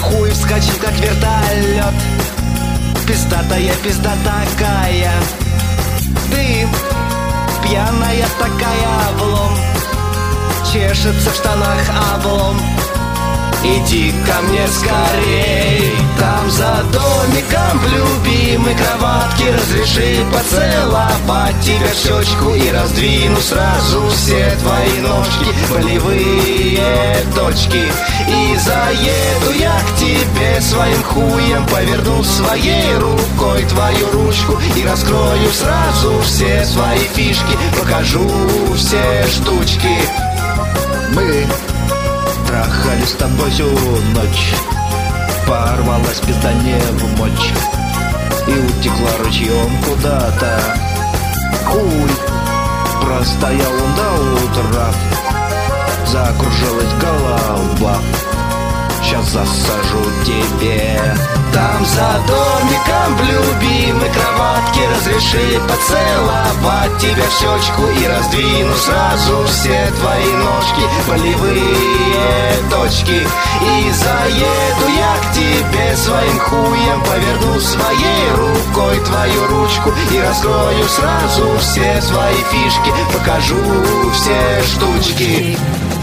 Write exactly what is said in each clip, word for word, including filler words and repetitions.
хуй вскочил, как вертолет. Пиздатая пизда такая. Ты пьяная такая, облом. Чешется в штанах облом. Иди ко мне скорей. Там за домиком в любимой кроватке разреши поцеловать тебя в щечку и раздвину сразу все твои ножки, болевые точки. И заеду я к тебе своим хуем, поверну своей рукой твою ручку и раскрою сразу все свои фишки, покажу все штучки. Мы трахались с тобой всю ночь, порвалась пизда не в мочь и утекла ручьем куда-то. Хуй простоял он до утра, закружилась голова. Сейчас засажу тебе. Там за домиком в любимой кроватке разреши поцеловать тебя в щечку и раздвину сразу все твои ножки, болевые точки. И заеду я к тебе своим хуем, поверну своей рукой твою ручку и раскрою сразу все свои фишки, покажу все штучки.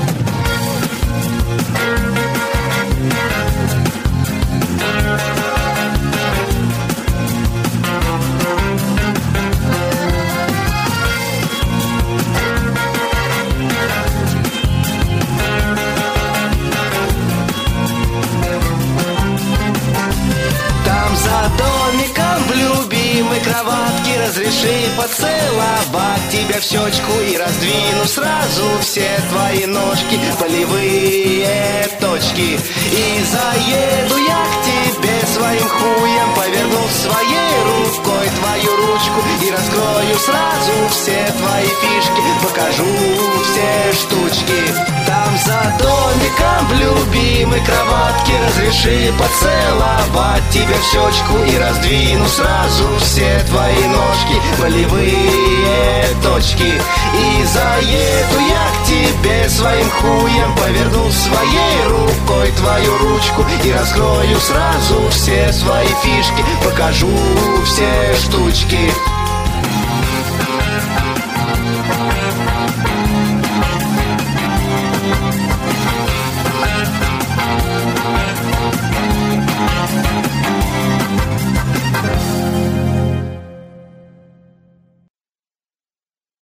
Разреши поцеловать тебя в щечку и раздвину сразу все твои ножки, болевые точки. И заеду я к тебе своим хуем, поверну своей рукой твою ручку и раскрою сразу все твои фишки, покажу все штучки. Там за домиком в любимой кроватке разреши поцеловать тебя в щечку и раздвину сразу все твои ножки, болевые точки. И заеду я к тебе своим хуем, поверну своей рукой твою ручку и раскрою сразу все свои фишки, покажу все штучки.